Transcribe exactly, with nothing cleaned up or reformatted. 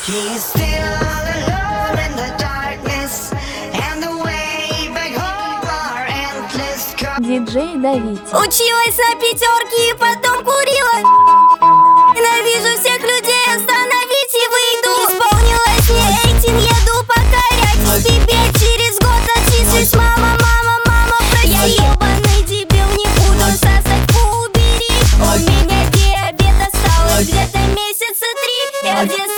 He's still alone in the darkness, and the way back home are endless. Диджей Давид. Училась на пятерке и потом курила. Ненавижу всех людей, остановить и выйду. Исполнилось мне эйтин, еду покорять. Тебе через год отчислюсь, мама, мама, мама, прости. Я ебаный дебил, не буду сосать, убери. У меня диабет осталось где-то месяца три. Я в детстве